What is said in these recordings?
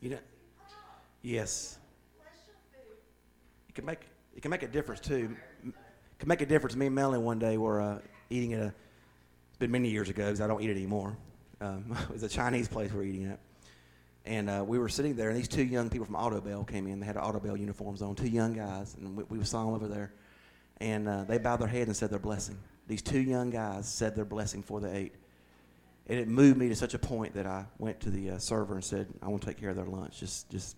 You know, yes. It can make a difference too. It can make a difference. Me and Melanie one day were eating at it's been many years ago because I don't eat it anymore. It was a Chinese place we were eating at. And we were sitting there, and these two young people from Autobell came in. They had Autobell uniforms on, two young guys, and we saw them over there. And they bowed their head and said their blessing. These two young guys said their blessing before they ate. And it moved me to such a point that I went to the server and said, I want to take care of their lunch. Just.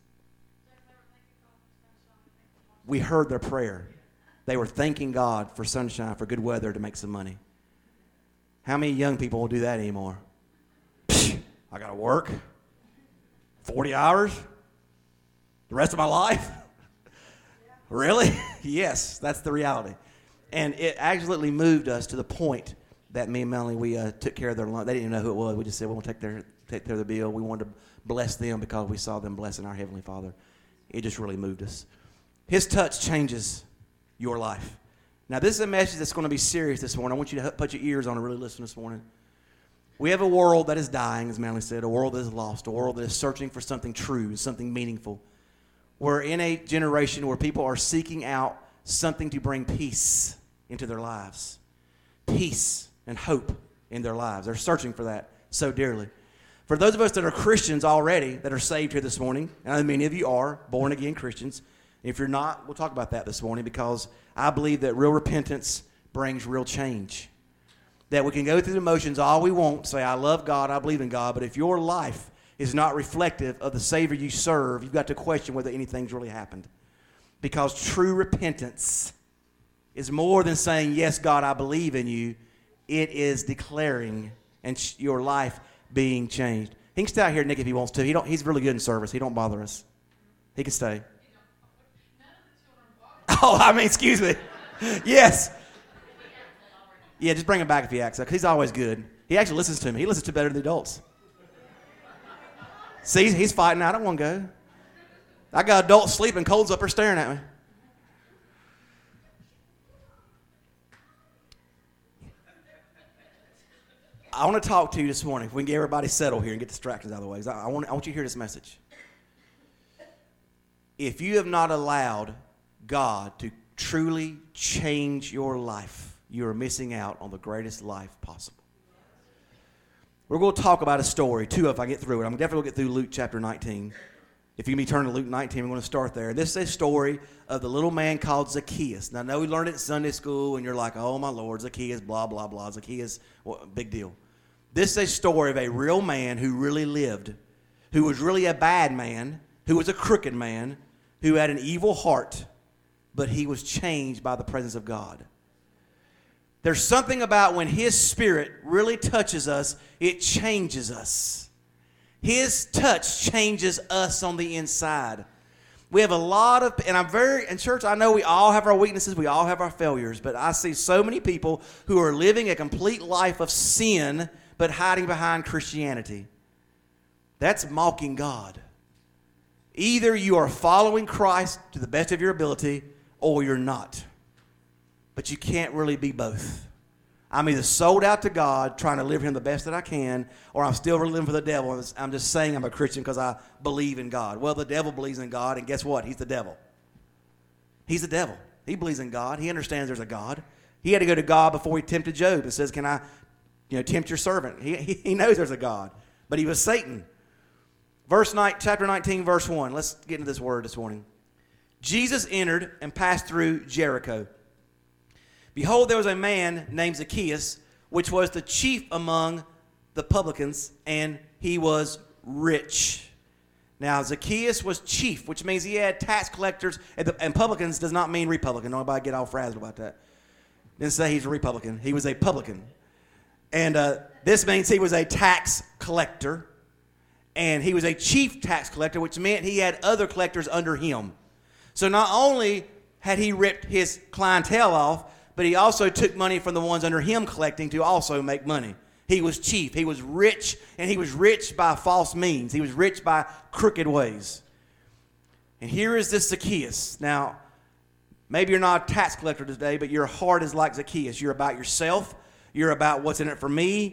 We heard their prayer. They were thanking God for sunshine, for good weather to make some money. How many young people will do that anymore? I got to work 40 hours the rest of my life? Really? Yes, that's the reality. And it absolutely moved us to the point that me and Melanie, we took care of their lunch. They didn't even know who it was. We just said, we want to take care of the bill. We wanted to bless them because we saw them blessing our Heavenly Father. It just really moved us. His touch changes your life. Now, this is a message that's going to be serious this morning. I want you to put your ears on and really listen this morning. We have a world that is dying, as Melanie said, a world that is lost, a world that is searching for something true, something meaningful. We're in a generation where people are seeking out something to bring peace into their lives. Peace and hope in their lives. They're searching for that so dearly. For those of us that are Christians already, that are saved here this morning, and I know many of you are born-again Christians. If you're not, we'll talk about that this morning because I believe that real repentance brings real change. That we can go through the motions all we want, say, I love God, I believe in God, but if your life is not reflective of the Savior you serve, you've got to question whether anything's really happened. Because true repentance is more than saying, yes, God, I believe in you. It is declaring and your life being changed. He can stay out here, Nick, if he wants to. He's really good in service. He don't bother us. He can stay. Oh, I mean, excuse me. Yes. Yeah, just bring him back if he acts up. He's always good. He actually listens to me. He listens to better than the adults. See, he's fighting. I don't want to go. I got adults sleeping. Cole's up there staring at me. I want to talk to you this morning. If we can get everybody settled here and get distractions out of the way. I want you to hear this message. If you have not allowed God to truly change your life, you are missing out on the greatest life possible. We're going to talk about a story, two if I get through it. I'm definitely going to get through Luke chapter 19. If you can be turned to Luke 19, we're going to start there. This is a story of the little man called Zacchaeus. Now, I know we learned it in Sunday school, and you're like, oh, my Lord, Zacchaeus, blah, blah, blah. Zacchaeus, well, big deal. This is a story of a real man who really lived, who was really a bad man, who was a crooked man, who had an evil heart, but he was changed by the presence of God. There's something about when His Spirit really touches us, it changes us. His touch changes us on the inside. We have a lot of, in church, I know we all have our weaknesses, we all have our failures, but I see so many people who are living a complete life of sin, but hiding behind Christianity. That's mocking God. Either you are following Christ to the best of your ability, or you're not. But you can't really be both. I'm either sold out to God, trying to live for Him the best that I can, or I'm still living for the devil. I'm just saying I'm a Christian because I believe in God. Well, the devil believes in God, and guess what? He's the devil. He's the devil. He believes in God. He understands there's a God. He had to go to God before he tempted Job and says, can I tempt your servant? He knows there's a God, but he was Satan. Chapter 19, verse 1. Let's get into this word this morning. Jesus entered and passed through Jericho. Behold, there was a man named Zacchaeus, which was the chief among the publicans, and he was rich. Now, Zacchaeus was chief, which means he had tax collectors, and publicans does not mean Republican. Nobody get all frazzled about that. Didn't say he's a Republican. He was a publican. And this means he was a tax collector, and he was a chief tax collector, which meant he had other collectors under him. So not only had he ripped his clientele off, but he also took money from the ones under him collecting to also make money. He was chief. He was rich, and he was rich by false means. He was rich by crooked ways. And here is this Zacchaeus. Now, maybe you're not a tax collector today, but your heart is like Zacchaeus. You're about yourself. You're about what's in it for me.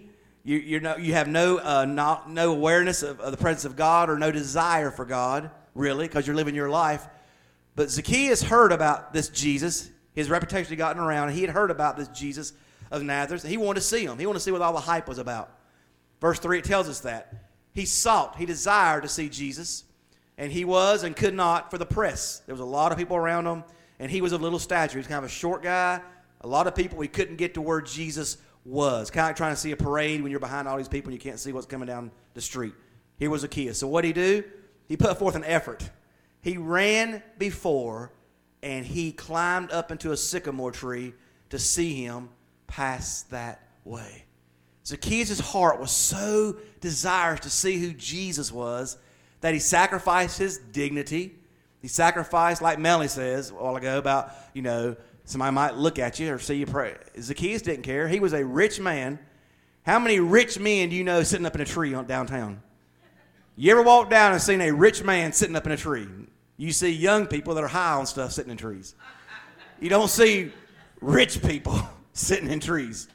You have no awareness of the presence of God or no desire for God, really, because you're living your life. But Zacchaeus heard about this Jesus. His reputation had gotten around. He had heard about this Jesus of Nazareth. And he wanted to see him. He wanted to see what all the hype was about. Verse 3, it tells us that. He desired to see Jesus. And he was and could not for the press. There was a lot of people around him. And he was of little stature. He was kind of a short guy. A lot of people, he couldn't get to where Jesus was. Kind of like trying to see a parade when you're behind all these people and you can't see what's coming down the street. Here was Zacchaeus. So what did he do? He put forth an effort. He ran before and he climbed up into a sycamore tree to see him pass that way. Zacchaeus' heart was so desirous to see who Jesus was that he sacrificed his dignity. He sacrificed, like Melanie says a while ago about, somebody might look at you or see you pray. Zacchaeus didn't care. He was a rich man. How many rich men do you know sitting up in a tree downtown? You ever walked down and seen a rich man sitting up in a tree? You see young people that are high on stuff sitting in trees. You don't see rich people sitting in trees.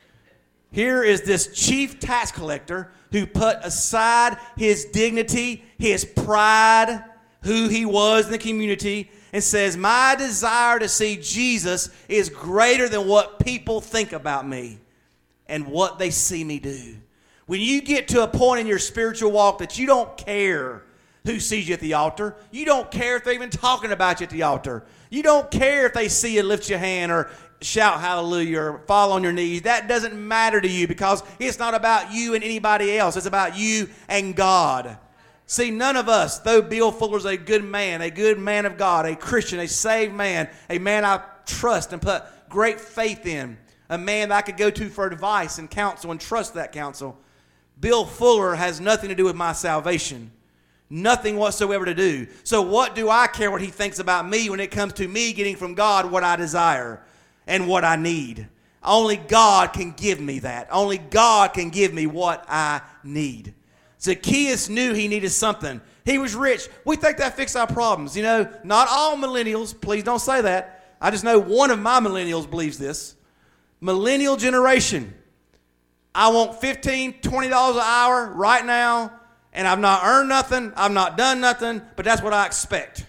Here is this chief tax collector who put aside his dignity, his pride, who he was in the community, and says, my desire to see Jesus is greater than what people think about me and what they see me do. When you get to a point in your spiritual walk that you don't care who sees you at the altar, you don't care if they're even talking about you at the altar, you don't care if they see you lift your hand or shout hallelujah or fall on your knees, that doesn't matter to you because it's not about you and anybody else. It's about you and God. See, none of us, though Bill Fuller's a good man of God, a Christian, a saved man, a man I trust and put great faith in, a man that I could go to for advice and counsel and trust that counsel. Bill Fuller has nothing to do with my salvation. Nothing whatsoever to do. So what do I care what he thinks about me when it comes to me getting from God what I desire and what I need? Only God can give me that. Only God can give me what I need. Zacchaeus knew he needed something. He was rich. We think that fixes our problems. Not all millennials. Please don't say that. I just know one of my millennials believes this. Millennial generation. I want $15, $20 an hour right now, and I've not earned nothing. I've not done nothing, but that's what I expect.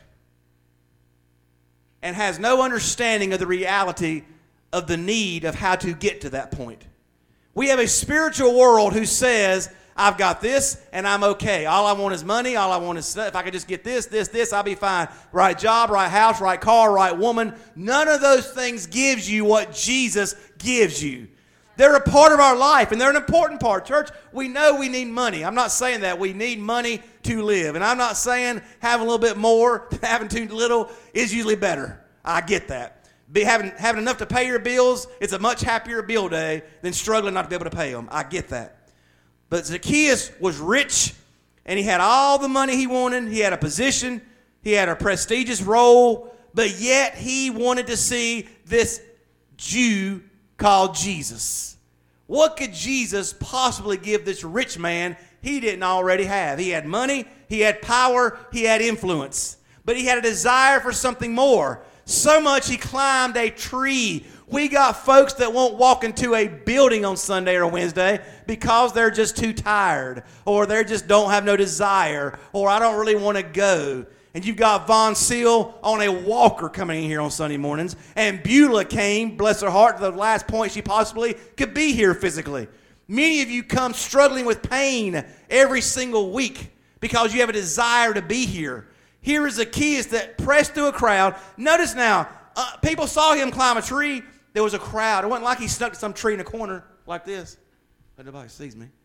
And has no understanding of the reality of the need of how to get to that point. We have a spiritual world who says, I've got this and I'm okay. All I want is money. All I want is if I could just get this, I'll be fine. Right job, right house, right car, right woman. None of those things gives you what Jesus gives you. They're a part of our life, and they're an important part. Church, we know we need money. I'm not saying that. We need money to live. And I'm not saying having a little bit more, having too little is usually better. I get that. Having enough to pay your bills, it's a much happier bill day than struggling not to be able to pay them. I get that. But Zacchaeus was rich, and he had all the money he wanted. He had a position. He had a prestigious role. But yet he wanted to see this Jew called Jesus. What could Jesus possibly give this rich man he didn't already have? He had money, he had power, he had influence. But he had a desire for something more. So much he climbed a tree. We got folks that won't walk into a building on Sunday or Wednesday because they're just too tired, or they just don't have no desire, or I don't really want to go. And you've got Von Seal on a walker coming in here on Sunday mornings. And Beulah came, bless her heart, to the last point she possibly could be here physically. Many of you come struggling with pain every single week because you have a desire to be here. Here is Zacchaeus that pressed through a crowd. Notice now, people saw him climb a tree. There was a crowd. It wasn't like he stuck to some tree in a corner like this. But nobody sees me.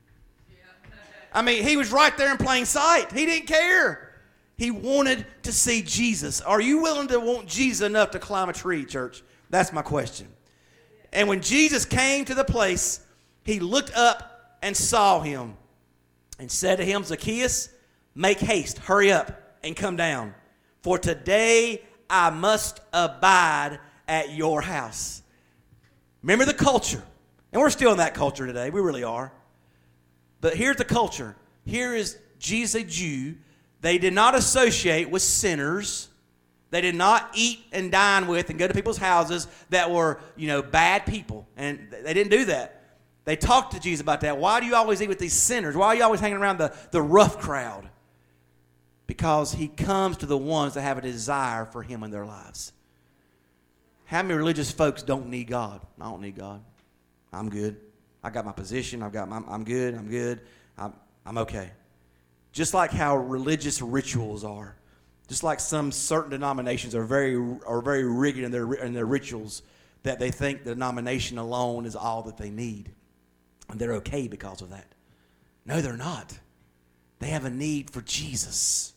I mean, he was right there in plain sight. He didn't care. He wanted to see Jesus. Are you willing to want Jesus enough to climb a tree, church? That's my question. And when Jesus came to the place, he looked up and saw him and said to him, Zacchaeus, make haste, hurry up and come down. For today I must abide at your house. Remember the culture. And we're still in that culture today. We really are. But here's the culture. Here is Jesus, a Jew. They did not associate with sinners. They did not eat and dine with and go to people's houses that were, bad people. And they didn't do that. They talked to Jesus about that. Why do you always eat with these sinners? Why are you always hanging around the rough crowd? Because he comes to the ones that have a desire for him in their lives. How many religious folks don't need God? I don't need God. I'm good. I got my position. I'm good. I'm okay. Just like how religious rituals are. Just like some certain denominations are very rigid in their rituals, that they think the denomination alone is all that they need. And they're okay because of that. No, they're not. They have a need for Jesus.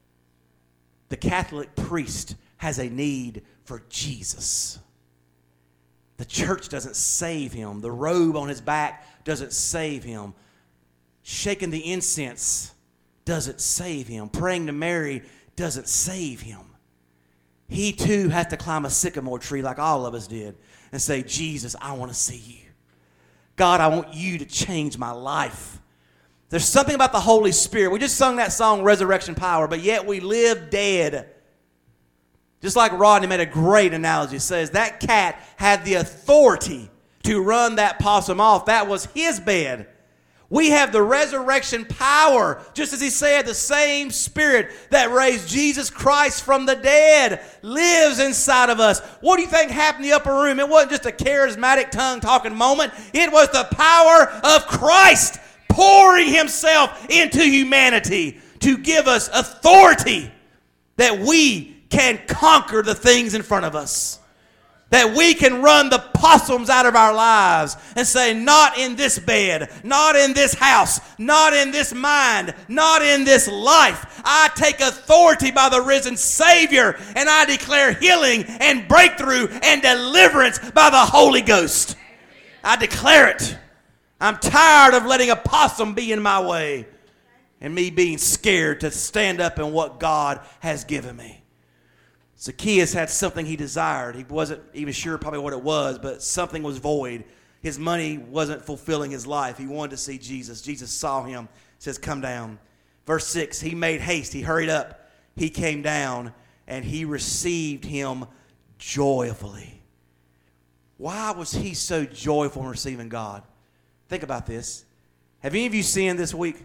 The Catholic priest has a need for Jesus. The church doesn't save him. The robe on his back doesn't save him. Shaking the incense doesn't save him. Praying to Mary doesn't save him. He too has to climb a sycamore tree like all of us did and say, Jesus, I want to see you. God, I want you to change my life. There's something about the Holy Spirit. We just sung that song, Resurrection Power, but yet we live dead. Just like Rodney made a great analogy. It says that cat had the authority to run that possum off. That was his bed. We have the resurrection power, just as he said, the same Spirit that raised Jesus Christ from the dead lives inside of us. What do you think happened in the upper room? It wasn't just a charismatic tongue-talking moment. It was the power of Christ pouring himself into humanity to give us authority that we can conquer the things in front of us. That we can run the possums out of our lives and say, not in this bed, not in this house, not in this mind, not in this life. I take authority by the risen Savior, and I declare healing and breakthrough and deliverance by the Holy Ghost. I declare it. I'm tired of letting a possum be in my way and me being scared to stand up in what God has given me. Zacchaeus had something he desired. He wasn't even sure probably what it was, but something was void. His money wasn't fulfilling his life. He wanted to see Jesus. Jesus saw him, says, come down. Verse 6, he made haste. He hurried up. He came down, and he received him joyfully. Why was he so joyful in receiving God? Think about this. Have any of you sinned this week?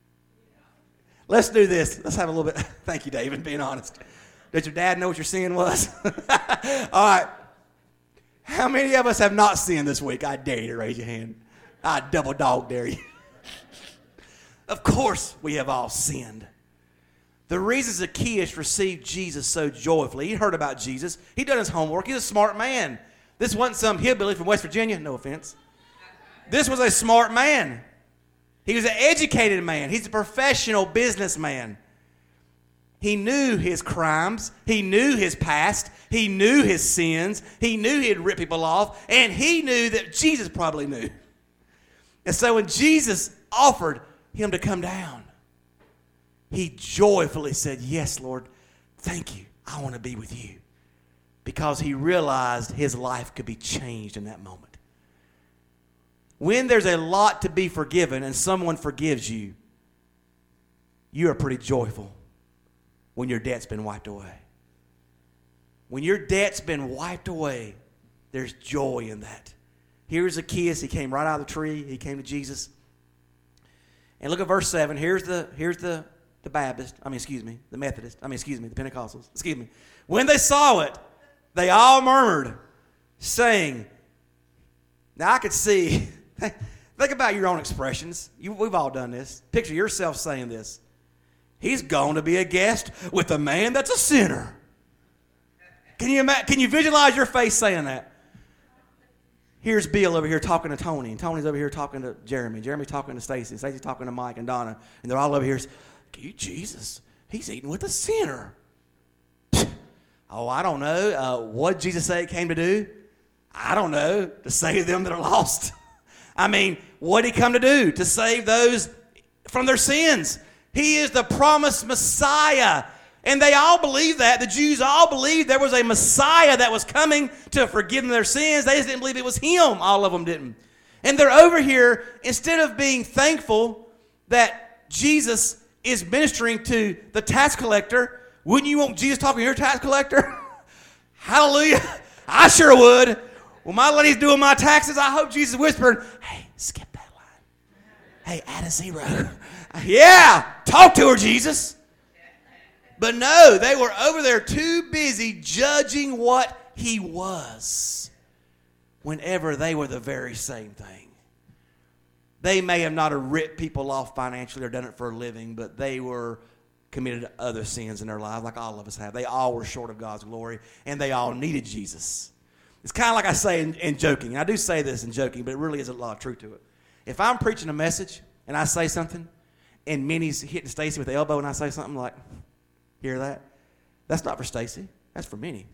Let's do this. Let's have a little bit. Thank you, David, being honest. Did your dad know what your sin was? All right. How many of us have not sinned this week? I dare you to raise your hand. I double dog dare you. Of course we have all sinned. The reason Zacchaeus received Jesus so joyfully, he heard about Jesus. He'd done his homework. He's a smart man. This wasn't some hillbilly from West Virginia. No offense. This was a smart man. He was an educated man. He's a professional businessman. He knew his crimes. He knew his past. He knew his sins. He knew he'd rip people off. And he knew that Jesus probably knew. And so when Jesus offered him to come down, he joyfully said, yes, Lord, thank you. I want to be with you. Because he realized his life could be changed in that moment. When there's a lot to be forgiven and someone forgives you, you are pretty joyful when your debt's been wiped away. When your debt's been wiped away, there's joy in that. Here's Zacchaeus. He came right out of the tree. He came to Jesus. And look at verse 7. Here's the Baptist. The Methodist. the Pentecostals. When they saw it, they all murmured, saying, now I could see, think about your own expressions. We've all done this. Picture yourself saying this. He's going to be a guest with a man that's a sinner. Can you visualize your face saying that? Here's Bill over here talking to Tony, and Tony's over here talking to Jeremy. Jeremy talking to Stacy. Stacy's talking to Mike and Donna, and they're all over here. Jesus, he's eating with a sinner. Oh, I don't know. What did Jesus say he came to do? I don't know. To save them that are lost. I mean, what did he come to do? To save those from their sins. He is the promised Messiah. And they all believed that. The Jews all believed there was a Messiah that was coming to forgive them their sins. They just didn't believe it was him. All of them didn't. And they're over here, instead of being thankful that Jesus is ministering to the tax collector, wouldn't you want Jesus talking to your tax collector? Hallelujah. I sure would. When my lady's doing my taxes, I hope Jesus is whispering, hey, skip that line. Hey, add a 0. Yeah, talk to her, Jesus. But no, they were over there too busy judging what he was, whenever they were the very same thing. They may have not have ripped people off financially or done it for a living, but they were committed other sins in their lives like all of us have. They all were short of God's glory, and they all needed Jesus. It's kind of like I say in joking. And I do say this in joking, but it really is a lot of truth to it. If I'm preaching a message and I say something, and Minnie's hitting Stacy with the elbow and I say something like, hear that? That's not for Stacy. That's for Minnie.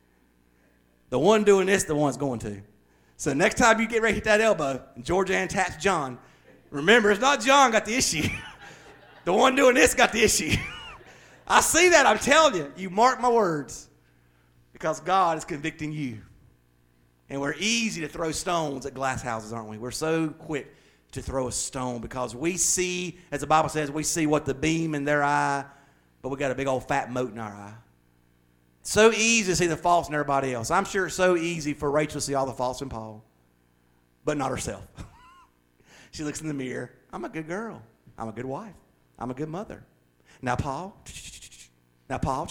The one doing this, the one's going to. So next time you get ready to hit that elbow and Georgianne taps John, remember, it's not John got the issue. The one doing this got the issue. I see that, I'm telling you. You mark my words. Because God is convicting you. And we're easy to throw stones at glass houses, aren't we? We're so quick to throw a stone because we see, as the Bible says, we see what the beam in their eye, but we got a big old fat mote in our eye. So easy to see the faults in everybody else. I'm sure it's so easy for Rachel to see all the faults in Paul, but not herself. She looks in the mirror. I'm a good girl. I'm a good wife. I'm a good mother. Now, Paul. Well,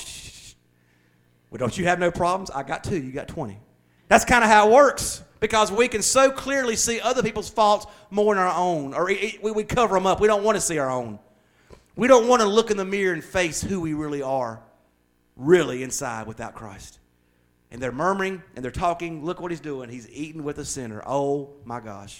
don't you have no problems? I got 2. You got 20. That's kind of how it works because we can so clearly see other people's faults more than our own, or we cover them up. We don't want to see our own. We don't want to look in the mirror and face who we really are, really inside without Christ. And they're murmuring and they're talking. Look what he's doing. He's eating with a sinner. Oh, my gosh.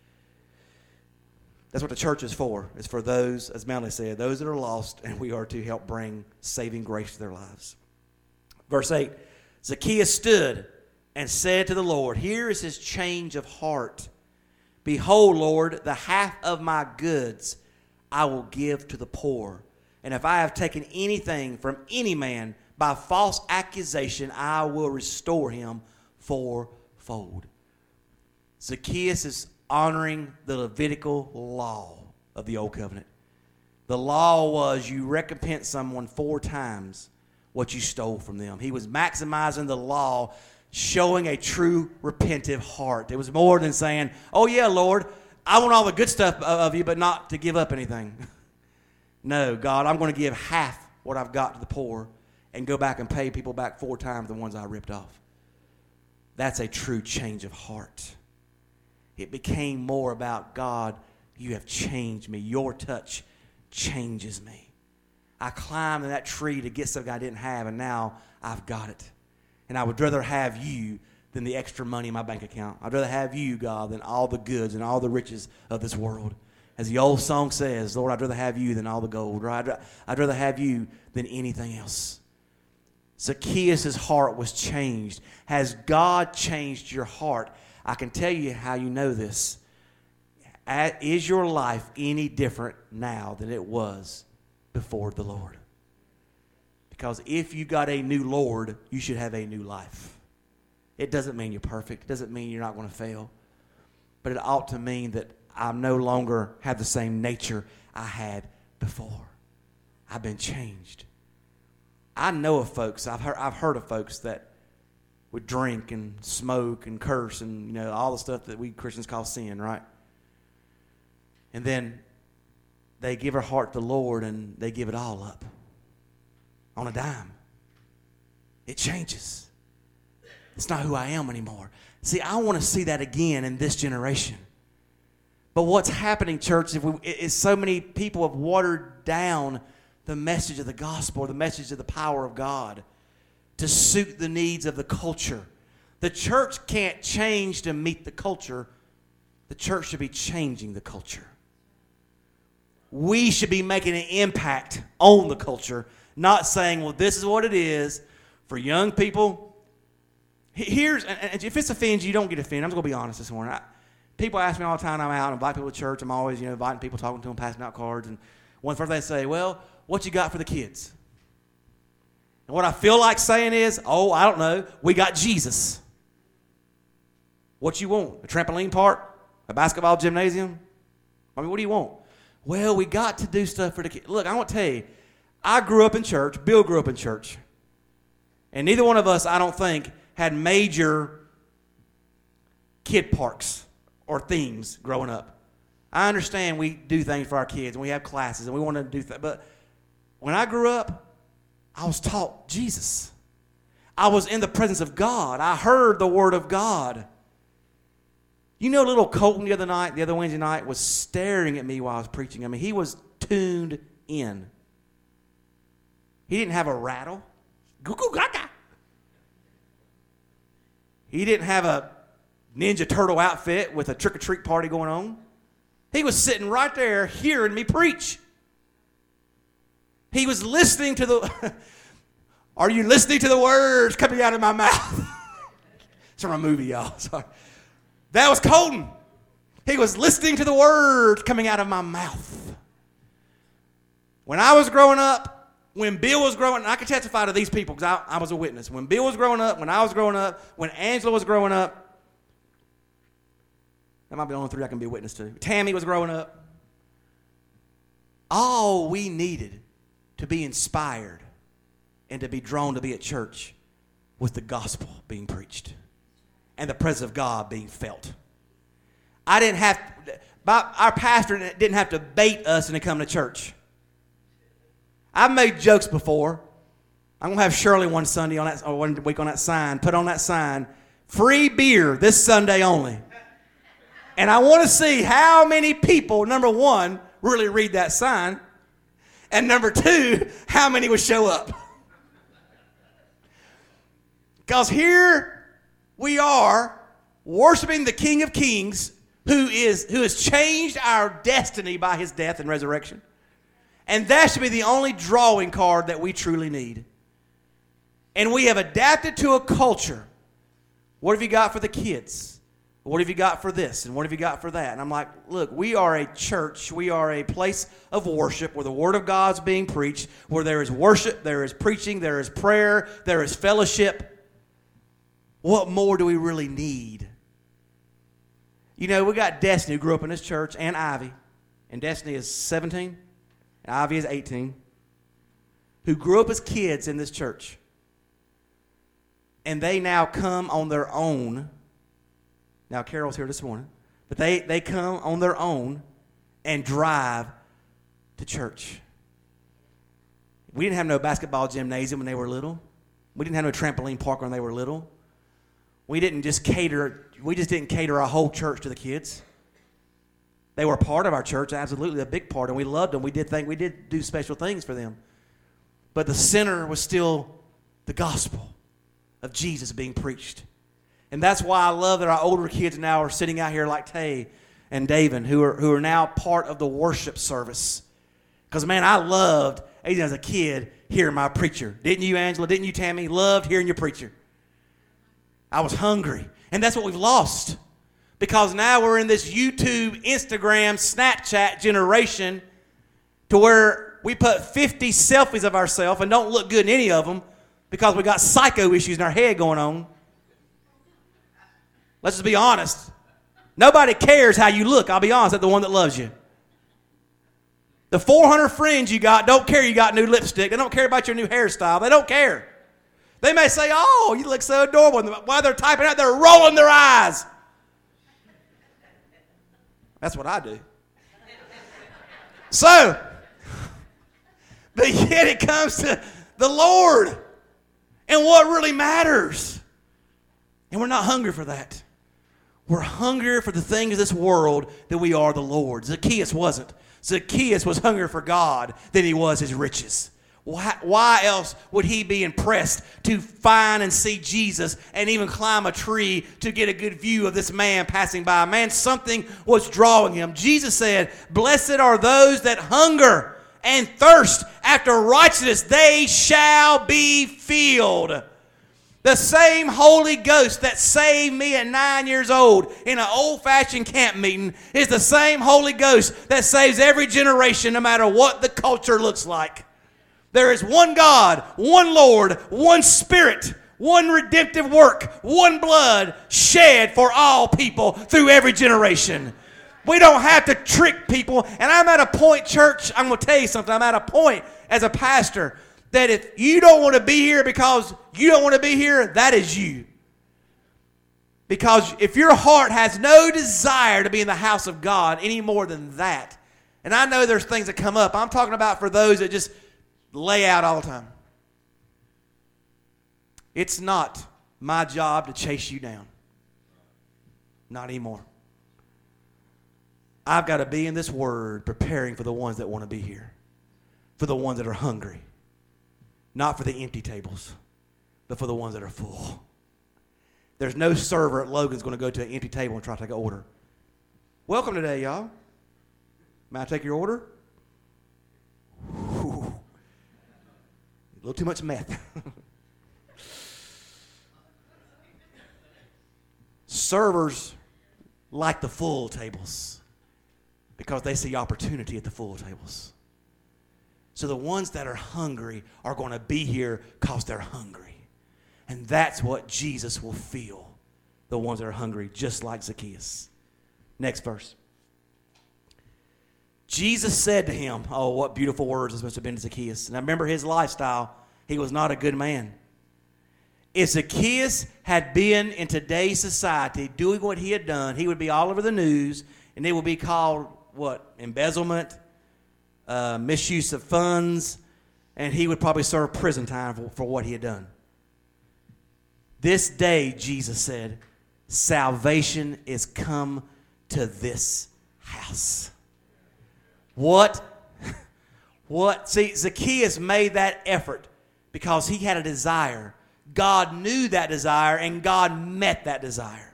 That's what the church is for. It's for those, as Melanie said, those that are lost, and we are to help bring saving grace to their lives. Verse 8, Zacchaeus stood and said to the Lord, here is his change of heart. Behold, Lord, the half of my goods I will give to the poor. And if I have taken anything from any man by false accusation, I will restore him fourfold. Zacchaeus is honoring the Levitical law of the Old Covenant. The law was you recompense someone 4 times what you stole from them. He was maximizing the law, showing a true repentive heart. It was more than saying, oh yeah, Lord, I want all the good stuff of you, but not to give up anything. No, God, I'm going to give half what I've got to the poor and go back and pay people back 4 times the ones I ripped off. That's a true change of heart. It became more about, God, you have changed me. Your touch changes me. I climbed in that tree to get something I didn't have, and now I've got it. And I would rather have you than the extra money in my bank account. I'd rather have you, God, than all the goods and all the riches of this world. As the old song says, Lord, I'd rather have you than all the gold. Or I'd rather have you than anything else. Zacchaeus' heart was changed. Has God changed your heart? I can tell you how you know this. Is your life any different now than it was before the Lord? Because if you got a new Lord, you should have a new life. It doesn't mean you're perfect. It doesn't mean you're not going to fail. But it ought to mean that I no longer have the same nature I had before. I've been changed. I know of folks, I've heard of folks that would drink and smoke and curse and all the stuff that we Christians call sin, right? And then they give their heart to the Lord and they give it all up on a dime. It changes. It's not who I am anymore. See, I want to see that again in this generation. But what's happening, church, is so many people have watered down the message of the gospel, the message of the power of God to suit the needs of the culture. The church can't change to meet the culture. The church should be changing the culture. We should be making an impact on the culture, not saying, well, this is what it is for young people. And if this offends you, don't get offended. I'm just going to be honest this morning. People ask me all the time, I'm out and invite people to church. I'm always, inviting people, talking to them, passing out cards. And one first they say, well, what you got for the kids? And what I feel like saying is, oh, I don't know. We got Jesus. What you want? A trampoline park? A basketball gymnasium? I mean, what do you want? Well, we got to do stuff for the kids. Look, I want to tell you, I grew up in church. Bill grew up in church. And neither one of us, I don't think, had major kid parks or themes growing up. I understand we do things for our kids and we have classes and we want to do things. But when I grew up, I was taught Jesus. I was in the presence of God. I heard the word of God. You know, little Colton the other Wednesday night, was staring at me while I was preaching. I mean, he was tuned in. He didn't have a rattle. Goo-goo gaga. He didn't have a Ninja Turtle outfit with a trick-or-treat party going on. He was sitting right there hearing me preach. He was listening to the... Are you listening to the words coming out of my mouth? It's from a movie, y'all. Sorry. That was Colton. He was listening to the words coming out of my mouth. When I was growing up, when Bill was growing up, I can testify to these people because I was a witness. When Bill was growing up, when I was growing up, when Angela was growing up, that might be the only three I can be a witness to. Tammy was growing up. All we needed to be inspired and to be drawn to be at church was the gospel being preached and the presence of God being felt. Our pastor didn't have to bait us into coming to church. I've made jokes before. I'm going to have Shirley one Sunday or one week on that sign, put on that sign, free beer this Sunday only. And I want to see how many people, number one, really read that sign, and number two, how many would show up. Because here we are worshiping the King of Kings who has changed our destiny by his death and resurrection. And that should be the only drawing card that we truly need. And we have adapted to a culture. What have you got for the kids? What have you got for this? And what have you got for that? And I'm like, look, we are a church. We are a place of worship where the Word of God's being preached, where there is worship, there is preaching, there is prayer, there is fellowship. What more do we really need? You know, we got Destiny, who grew up in this church, and Ivy. And Destiny is 17, and Ivy is 18, who grew up as kids in this church. And they now come on their own. Now, Carol's here this morning. But they come on their own and drive to church. We didn't have no basketball gymnasium when they were little. We didn't have no trampoline park when they were little. We just didn't cater our whole church to the kids. They were part of our church, absolutely a big part, and we loved them. We did do special things for them. But the center was still the gospel of Jesus being preached. And that's why I love that our older kids now are sitting out here like Tay and David, who are now part of the worship service. Because, man, I loved, even as a kid, hearing my preacher. Didn't you, Angela? Didn't you, Tammy? Loved hearing your preacher. I was hungry. And that's what we've lost. Because now we're in this YouTube, Instagram, Snapchat generation to where we put 50 selfies of ourselves and don't look good in any of them because we got psycho issues in our head going on. Let's just be honest. Nobody cares how you look, I'll be honest, that's the one that loves you. The 400 friends you got don't care you got new lipstick. They don't care about your new hairstyle. They don't care. They may say, oh, you look so adorable. And while they're typing out, they're rolling their eyes. That's what I do. So, but yet it comes to the Lord and what really matters. And we're not hungry for that. We're hungry for the things of this world that we are the Lord. Zacchaeus wasn't. Zacchaeus was hungry for God than he was his riches. Why else would he be impressed to find and see Jesus and even climb a tree to get a good view of this man passing by? Man, something was drawing him. Jesus said, blessed are those that hunger and thirst after righteousness. They shall be filled. The same Holy Ghost that saved me at 9 years old in an old-fashioned camp meeting is the same Holy Ghost that saves every generation no matter what the culture looks like. There is one God, one Lord, one Spirit, one redemptive work, one blood shed for all people through every generation. We don't have to trick people. And I'm at a point, church, I'm going to tell you something. I'm at a point as a pastor that if you don't want to be here because you don't want to be here, that is you. Because if your heart has no desire to be in the house of God any more than that, and I know there's things that come up. I'm talking about for those that just lay out all the time. It's not my job to chase you down. Not anymore. I've got to be in this word preparing for the ones that want to be here. For the ones that are hungry. Not for the empty tables, but for the ones that are full. There's no server at Logan's going to go to an empty table and try to take an order. Welcome today, y'all. May I take your order? Whew. A little too much meth. Servers like the full tables because they see opportunity at the full tables. So the ones that are hungry are going to be here because they're hungry. And that's what Jesus will feel, the ones that are hungry, just like Zacchaeus. Next verse. Jesus said to him, oh, what beautiful words this must have been to Zacchaeus. And I remember his lifestyle. He was not a good man. If Zacchaeus had been in today's society doing what he had done, he would be all over the news, and it would be called, what, embezzlement, misuse of funds, and he would probably serve prison time for what he had done. This day, Jesus said, salvation is come to this house. What? See, Zacchaeus made that effort because he had a desire. God knew that desire, and God met that desire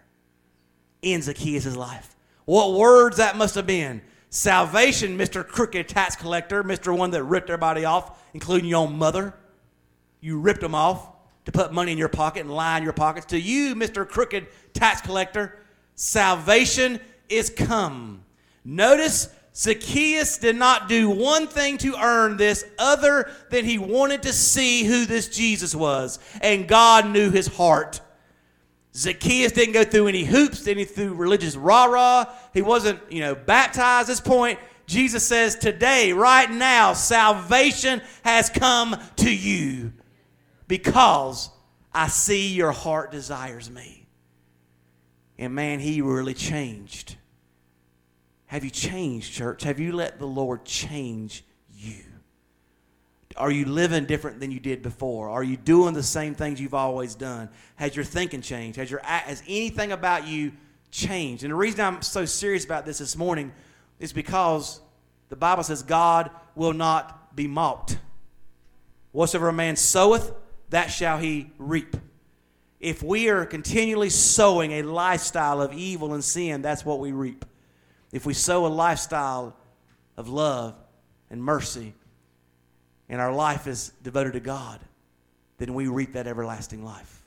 in Zacchaeus' life. What words that must have been. Salvation, Mr. Crooked Tax Collector, Mr. One that ripped everybody off, including your own mother. You ripped them off to put money in your pocket and line your pockets. To you, Mr. Crooked Tax Collector, salvation is come. Notice Zacchaeus did not do one thing to earn this other than he wanted to see who this Jesus was. And God knew his heart. Zacchaeus didn't go through any hoops, didn't through religious rah-rah. He wasn't, baptized at this point. Jesus says, today, right now, salvation has come to you because I see your heart desires me. And man, he really changed. Have you changed, church? Have you let the Lord change you? Are you living different than you did before? Are you doing the same things you've always done? Has your thinking changed? Has anything about you changed? And the reason I'm so serious about this morning is because the Bible says God will not be mocked. Whatsoever a man soweth, that shall he reap. If we are continually sowing a lifestyle of evil and sin, that's what we reap. If we sow a lifestyle of love and mercy, and our life is devoted to God, then we reap that everlasting life.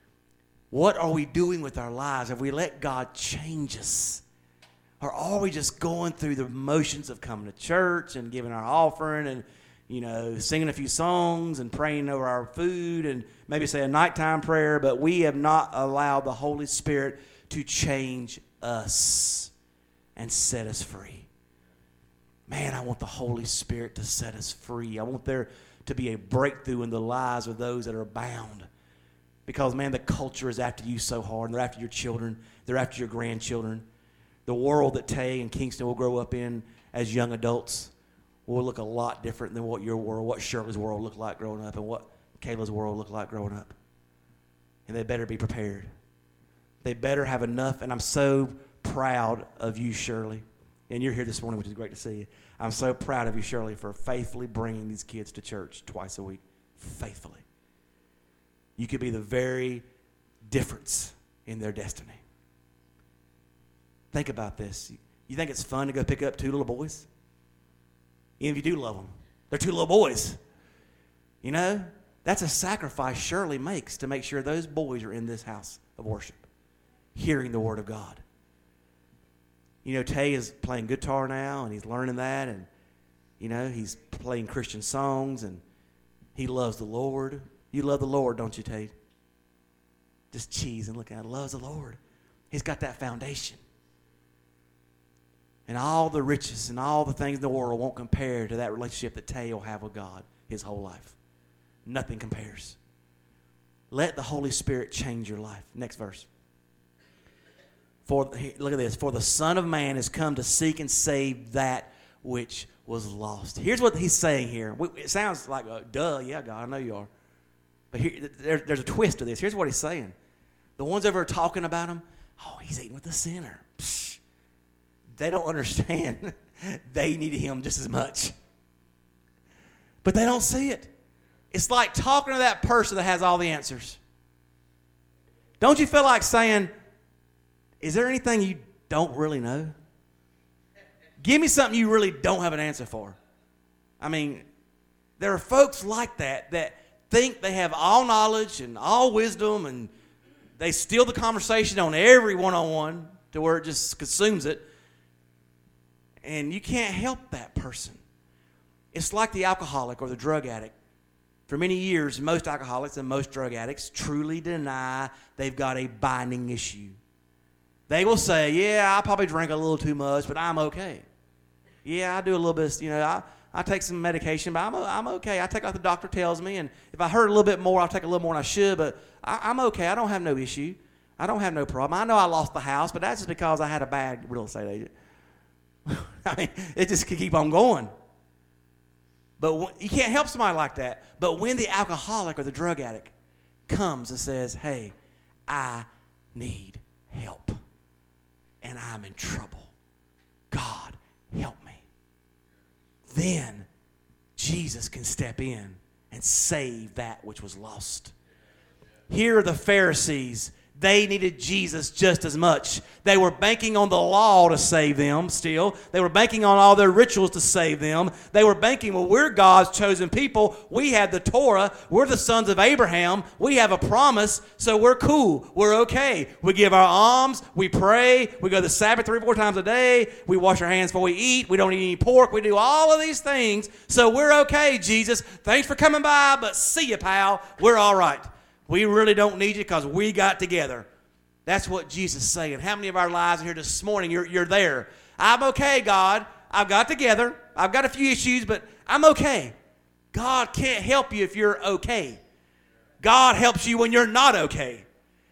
What are we doing with our lives? Have we let God change us? Or are we just going through the motions of coming to church and giving our offering and, singing a few songs and praying over our food and maybe say a nighttime prayer, but we have not allowed the Holy Spirit to change us and set us free. Man, I want the Holy Spirit to set us free. I want there to be a breakthrough in the lives of those that are bound. Because, man, the culture is after you so hard. And they're after your children. They're after your grandchildren. The world that Tay and Kingston will grow up in as young adults will look a lot different than what Shirley's world looked like growing up and what Kayla's world looked like growing up. And they better be prepared. They better have enough. And I'm so proud of you, Shirley. And you're here this morning, which is great to see you. I'm so proud of you, Shirley, for faithfully bringing these kids to church twice a week. Faithfully. You could be the very difference in their destiny. Think about this. You think it's fun to go pick up two little boys? Even if you do love them. They're two little boys. That's a sacrifice Shirley makes to make sure those boys are in this house of worship, hearing the Word of God. Tay is playing guitar now, and he's learning that, and, he's playing Christian songs, and he loves the Lord. You love the Lord, don't you, Tay? Just cheese and look at it. Loves the Lord. He's got that foundation. And all the riches and all the things in the world won't compare to that relationship that Tay will have with God his whole life. Nothing compares. Let the Holy Spirit change your life. Next verse. Look at this. For the Son of Man has come to seek and save that which was lost. Here's what he's saying here. It sounds like, duh, yeah, God, I know you are. But there's a twist to this. Here's what he's saying. The ones over talking about him, oh, he's eating with the sinner. Psh, they don't understand. They need him just as much. But they don't see it. It's like talking to that person that has all the answers. Don't you feel like saying, is there anything you don't really know? Give me something you really don't have an answer for. I mean, there are folks like that think they have all knowledge and all wisdom, and they steal the conversation on every one-on-one to where it just consumes it. And you can't help that person. It's like the alcoholic or the drug addict. For many years, most alcoholics and most drug addicts truly deny they've got a binding issue. They will say, yeah, I probably drank a little too much, but I'm okay. Yeah, I do a little bit, I take some medication, but I'm okay. I take like the doctor tells me, and if I hurt a little bit more, I'll take a little more than I should, but I'm okay. I don't have no issue. I don't have no problem. I know I lost the house, but that's just because I had a bad real estate agent. I mean, it just can keep on going. But you can't help somebody like that. But when the alcoholic or the drug addict comes and says, hey, I need help, and I'm in trouble, God, help me. Then Jesus can step in and save that which was lost. Here are the Pharisees. They needed Jesus just as much. They were banking on the law to save them still. They were banking on all their rituals to save them. They were banking, well, we're God's chosen people. We have the Torah. We're the sons of Abraham. We have a promise, so we're cool. We're okay. We give our alms. We pray. We go to the Sabbath 3-4 times a day. We wash our hands before we eat. We don't eat any pork. We do all of these things, so we're okay, Jesus. Thanks for coming by, but see you, pal. We're all right. We really don't need you because we got together. That's what Jesus is saying. How many of our lives are here this morning? You're there. I'm okay, God. I've got together. I've got a few issues, but I'm okay. God can't help you if you're okay. God helps you when you're not okay.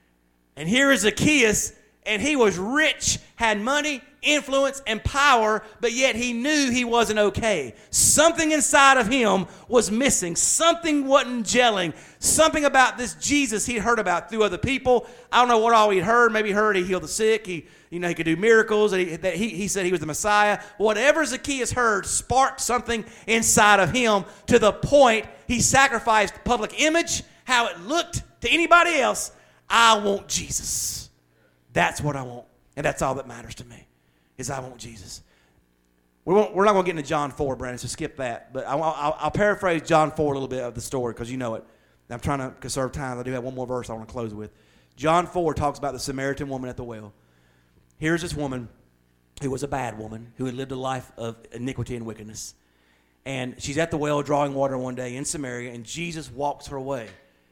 And here is Zacchaeus, and he was rich, had money, influence, and power, but yet he knew he wasn't okay. Something inside of him was missing. Something wasn't gelling. Something about this Jesus he'd heard about through other people. I don't know what all he'd heard. Maybe he heard he healed the sick. He could do miracles. He said he was the Messiah. Whatever Zacchaeus heard sparked something inside of him to the point he sacrificed public image, how it looked to anybody else. I want Jesus. That's what I want. And that's all that matters to me, is I want Jesus. We're not going to get into John 4, Brandon, so skip that. But I'll paraphrase John 4 a little bit of the story because you know it. I'm trying to conserve time. I do have one more verse I want to close with. John 4 talks about the Samaritan woman at the well. Here's this woman who was a bad woman, who had lived a life of iniquity and wickedness. And she's at the well drawing water one day in Samaria, and Jesus walks her way.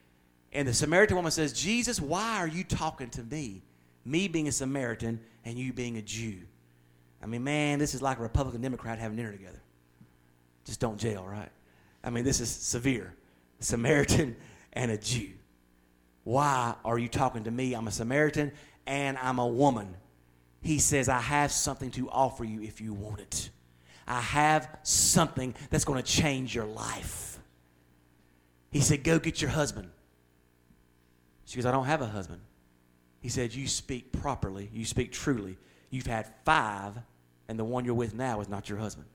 And the Samaritan woman says, Jesus, why are you talking to me? Me being a Samaritan and you being a Jew. I mean, man, this is like a Republican Democrat having dinner together. Just don't jail, right? I mean, this is severe. Samaritan and a Jew. Why are you talking to me? I'm a Samaritan and I'm a woman. He says, I have something to offer you if you want it. I have something that's going to change your life. He said, go get your husband. She goes, I don't have a husband. He said, you speak properly. You speak truly. You've had 5, and the one you're with now is not your husband.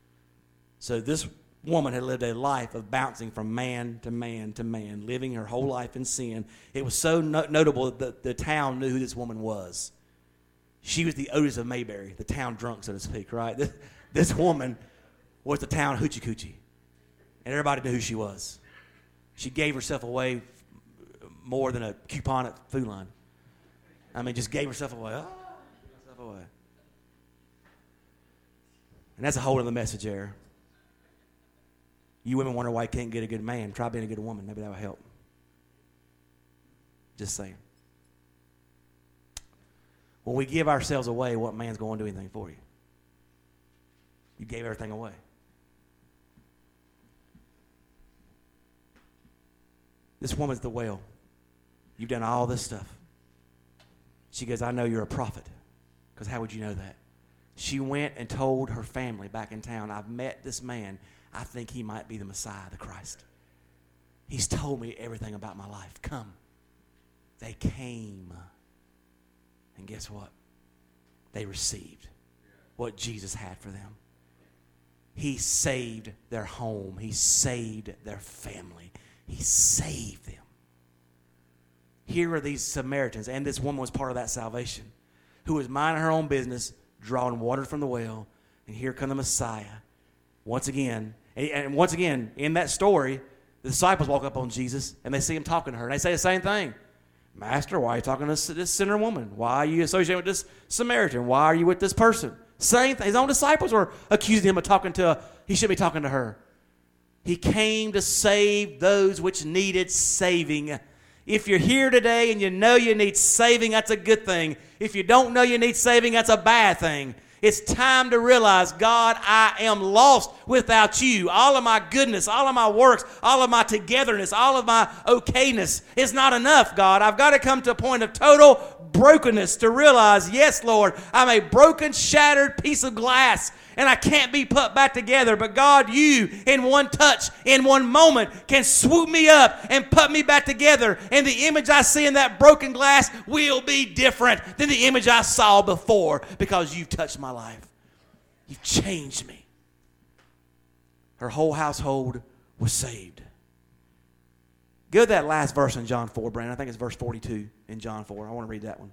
So this woman had lived a life of bouncing from man to man to man, living her whole life in sin. It was so notable that the town knew who this woman was. She was the Otis of Mayberry, the town drunk, so to speak, right? This woman was the town hoochie coochie, and everybody knew who she was. She gave herself away more than a coupon at Food Line. I mean, just gave herself away. And that's a whole other message there. You women wonder why you can't get a good man. Try being a good woman. Maybe that will help. Just saying. When we give ourselves away, what man's going to do anything for you? You gave everything away. This woman's the well. You've done all this stuff. She goes, I know you're a prophet. Because how would you know that? She went and told her family back in town, I've met this man. I think he might be the Messiah, the Christ. He's told me everything about my life. Come. They came. And guess what? They received what Jesus had for them. He saved their home. He saved their family. He saved them. Here are these Samaritans, and this woman was part of that salvation, who was minding her own business, drawing water from the well, and here come the Messiah. Once again, and once again, in that story, the disciples walk up on Jesus, and they see him talking to her, and they say the same thing. Master, why are you talking to this sinner woman? Why are you associating with this Samaritan? Why are you with this person? Same thing. His own disciples were accusing him of he shouldn't be talking to her. He came to save those which needed saving. If you're here today and you know you need saving, that's a good thing. If you don't know you need saving, that's a bad thing. It's time to realize, God, I am lost without you. All of my goodness, all of my works, all of my togetherness, all of my okayness is not enough, God. I've got to come to a point of total brokenness to realize, yes, Lord, I'm a broken, shattered piece of glass, and I can't be put back together. But God, you, in one touch, in one moment, can swoop me up and put me back together. And the image I see in that broken glass will be different than the image I saw before, because you've touched my life. You've changed me. Her whole household was saved. Go to that last verse in John 4, Brandon. I think it's verse 42 in John 4. I want to read that one.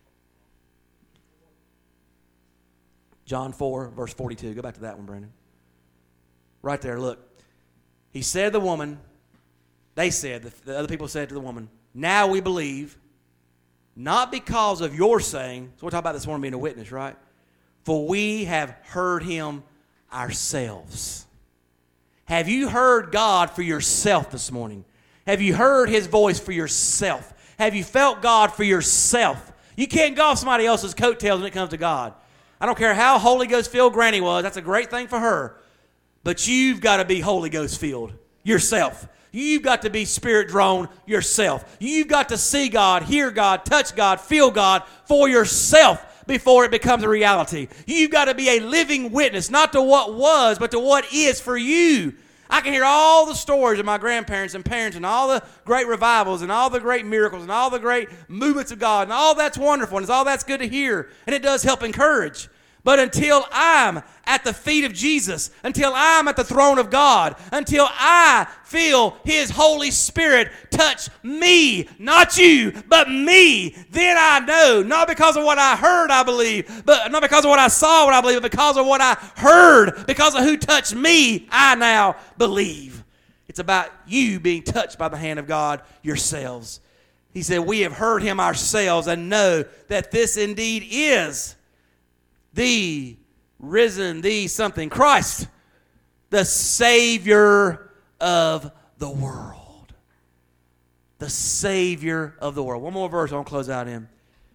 John 4, verse 42. Go back to that one, Brandon. Right there, look. He said to the woman, the other people said to the woman, now we believe, not because of your saying. So we're talking about this morning being a witness, right? For we have heard him ourselves. Have you heard God for yourself this morning? Have you heard his voice for yourself? Have you felt God for yourself? You can't go off somebody else's coattails when it comes to God. I don't care how Holy Ghost filled Granny was. That's a great thing for her. But you've got to be Holy Ghost filled yourself. You've got to be Spirit drawn yourself. You've got to see God, hear God, touch God, feel God for yourself before it becomes a reality. You've got to be a living witness, not to what was, but to what is for you. I can hear all the stories of my grandparents and parents and all the great revivals and all the great miracles and all the great movements of God, and all that's wonderful and all that's good to hear, and it does help encourage. But until I'm at the feet of Jesus, until I'm at the throne of God, until I feel his Holy Spirit touch me, not you, but me, then I know, not because of what I heard I believe, but not because of what I saw what I believe, but because of what I heard, because of who touched me, I now believe. It's about you being touched by the hand of God yourselves. He said, we have heard him ourselves and know that this indeed is the risen, the something, Christ, the Savior of the world. The Savior of the world. One more verse I want to close out in.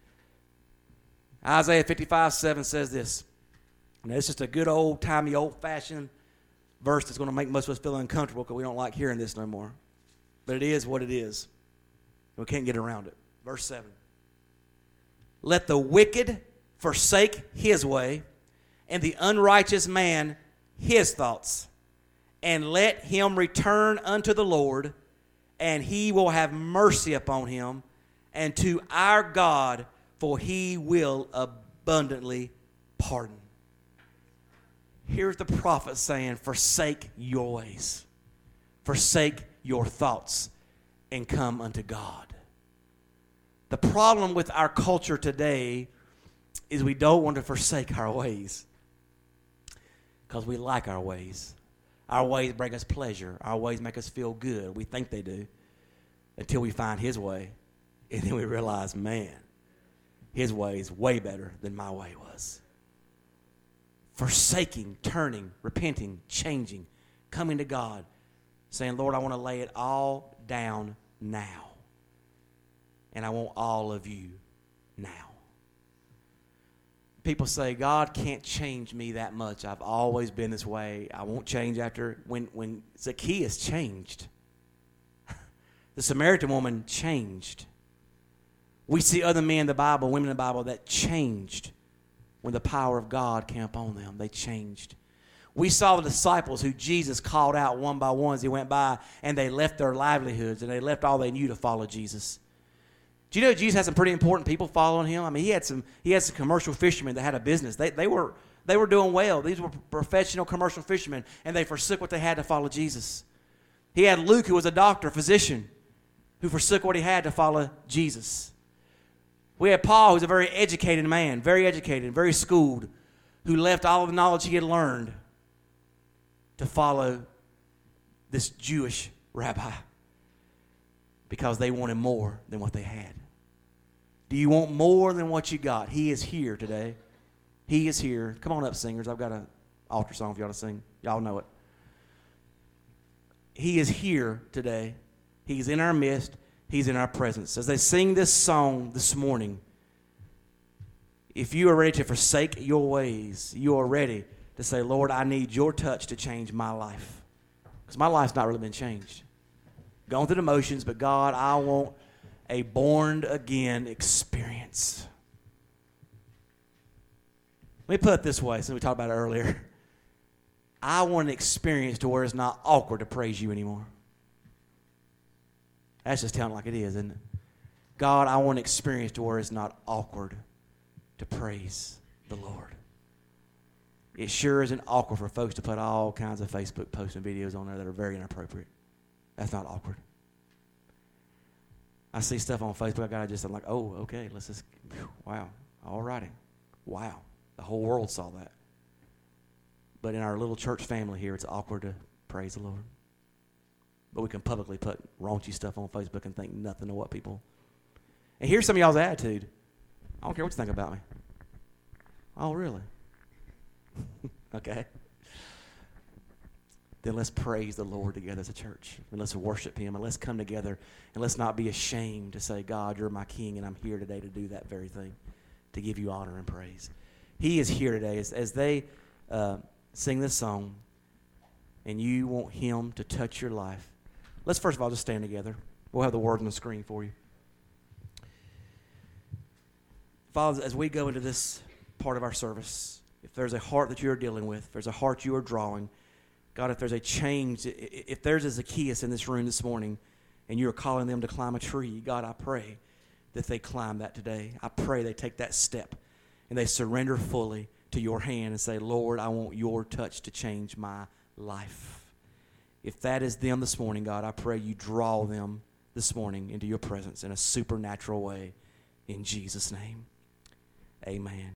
Isaiah 55:7 says this. Now, it's just a good old-timey, old-fashioned verse that's going to make most of us feel uncomfortable because we don't like hearing this no more. But it is what it is. We can't get around it. Verse 7. Let the wicked forsake his way, and the unrighteous man his thoughts, and let him return unto the Lord, and he will have mercy upon him, and to our God, for he will abundantly pardon. Here's the prophet saying, forsake your ways, forsake your thoughts, and come unto God. The problem with our culture today is we don't want to forsake our ways because we like our ways. Our ways bring us pleasure. Our ways make us feel good. We think they do until we find his way, and then we realize, man, his way is way better than my way was. Forsaking, turning, repenting, changing, coming to God, saying, Lord, I want to lay it all down now, and I want all of you now. People say, God can't change me that much. I've always been this way. I won't change after. When Zacchaeus changed, the Samaritan woman changed. We see other men in the Bible, women in the Bible, that changed when the power of God came upon them. They changed. We saw the disciples who Jesus called out one by one as he went by, and they left their livelihoods, and they left all they knew to follow Jesus. Do you know Jesus had some pretty important people following him? I mean, he had some commercial fishermen that had a business. They were doing well. These were professional commercial fishermen, and they forsook what they had to follow Jesus. He had Luke, who was a doctor, physician, who forsook what he had to follow Jesus. We had Paul, who's a very educated man, very schooled, who left all of the knowledge he had learned to follow this Jewish rabbi because they wanted more than what they had. Do you want more than what you got? He is here today. He is here. Come on up, singers. I've got an altar song for y'all to sing. Y'all know it. He is here today. He's in our midst. He's in our presence. As they sing this song this morning, if you are ready to forsake your ways, you are ready to say, Lord, I need your touch to change my life. Because my life's not really been changed. Gone through the motions, but God, I want a born-again experience. Let me put it this way, since we talked about it earlier. I want an experience to where it's not awkward to praise you anymore. That's just telling it like it is, isn't it? God, I want an experience to where it's not awkward to praise the Lord. It sure isn't awkward for folks to put all kinds of Facebook posts and videos on there that are very inappropriate. That's not awkward. I see stuff on Facebook, I'm like, oh, okay, let's just, wow, all righty. Wow, the whole world saw that. But in our little church family here, it's awkward to praise the Lord. But we can publicly put raunchy stuff on Facebook and think nothing of what people. And here's some of y'all's attitude. I don't care what you think about me. Oh, really? Okay. Then let's praise the Lord together as a church. And let's worship him. And let's come together. And let's not be ashamed to say, God, you're my king, and I'm here today to do that very thing, to give you honor and praise. He is here today. As they sing this song, and you want him to touch your life, let's first of all just stand together. We'll have the word on the screen for you. Father, as we go into this part of our service, if there's a heart that you're dealing with, if there's a heart you are drawing, God, if there's a change, if there's a Zacchaeus in this room this morning and you're calling them to climb a tree, God, I pray that they climb that today. I pray they take that step and they surrender fully to your hand and say, Lord, I want your touch to change my life. If that is them this morning, God, I pray you draw them this morning into your presence in a supernatural way. In Jesus' name, amen.